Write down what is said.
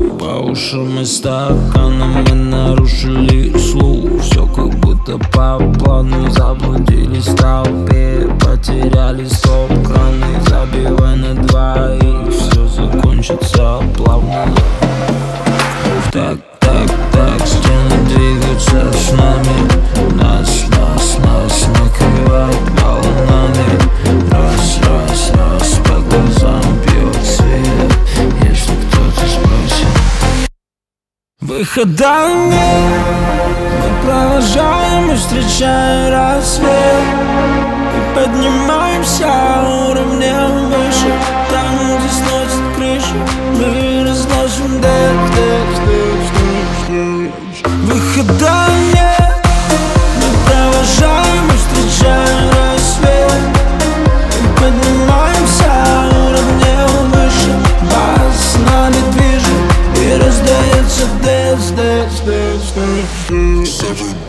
По ушам и стаканам мы нарушили слух. Все как будто по плану, заблудились в толпе, потеряли стоп-краны. Забивай на двоих, все закончится плавно. Так, так, так, стены двигаются с нами. Нас накрывает волнами. Раз, раз, раз, по глазам бьет свет, если кто-то спросит. Выхода нет, мы провожаем и встречаем рассвет. И поднимаемся уровнем выше, там, где сносит крышу, мы разносим дым. Выхода нет, мы провожаем и встречаем рассвет. И поднимаемся уровнем выше, бас с нами движет, и раздается дэнс.